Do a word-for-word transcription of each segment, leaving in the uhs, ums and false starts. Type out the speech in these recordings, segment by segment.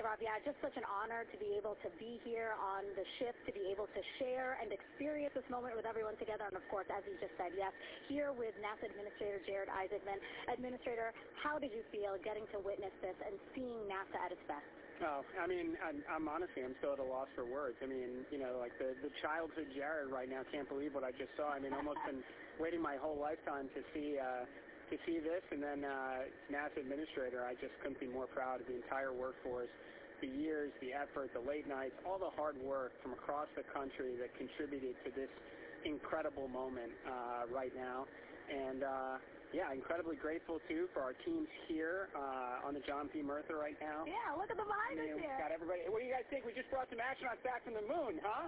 Hey, Rob, yeah, just such an honor to be able to be here on the ship, to be able to share and experience this moment with everyone together. And, of course, as you just said, yes, here with NASA Administrator Jared Isaacman. Administrator, how did you feel getting to witness this and seeing NASA at its best? Oh, I mean, I'm, I'm honestly, I'm still at a loss for words. I mean, you know, like the, the childhood Jared right now can't believe what I just saw. I mean, almost been waiting my whole lifetime to see uh, to see this, and then uh, NASA Administrator. I just couldn't be more proud of the entire workforce, the years, the effort, the late nights, all the hard work from across the country that contributed to this incredible moment uh, right now, and. Uh, Yeah, incredibly grateful, too, for our teams here uh, on the John P. Murtha right now. Yeah, look at the behind us here. Got everybody. What do you guys think? We just brought some astronauts back from the moon, huh?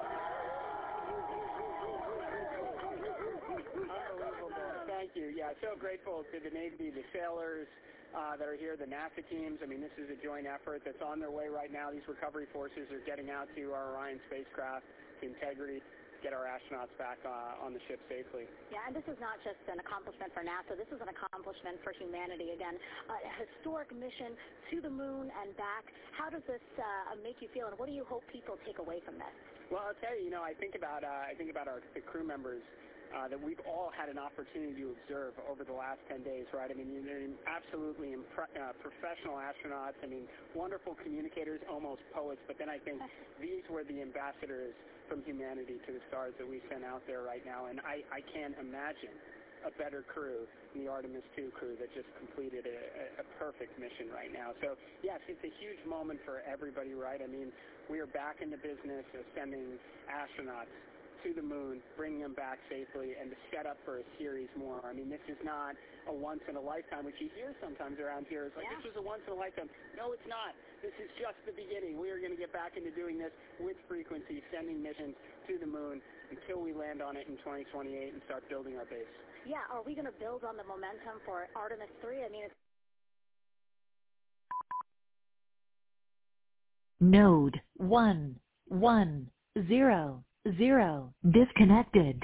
Unbelievable. Thank you. Yeah, so grateful to the Navy, the sailors uh, that are here, the NASA teams. I mean, this is a joint effort that's on their way right now. These recovery forces are getting out to our Orion spacecraft, to Integrity, get our astronauts back uh, on the ship safely. Yeah, and this is not just an accomplishment for NASA. This is an accomplishment for humanity. Again, a historic mission to the moon and back. How does this uh, make you feel, and what do you hope people take away from this? Well, I'll tell you, you know, I think about uh, I think about our the crew members uh, that we've all had an opportunity to observe over the last ten days, right? I mean, they're absolutely impre- uh, professional astronauts. I mean, wonderful communicators, almost poets. But then I think these were the ambassadors from humanity to the stars that we sent out there right now. And I, I can't imagine a better crew than the Artemis two crew that just completed a, a, a perfect mission right now. So, yes, it's a huge moment for everybody, right? I mean, we are back in the business of sending astronauts to the moon, bringing them back safely, and to set up for a series more. I mean, this is not a once-in-a-lifetime, which you hear sometimes around here. It's like, yeah. This was a once-in-a-lifetime. No, it's not. This is just the beginning. We are going to get back into doing this with frequency, sending missions to the moon until we land on it in twenty twenty-eight and start building our base. Yeah, are we going to build on the momentum for Artemis three? I mean, it's Node one one zero zero disconnected.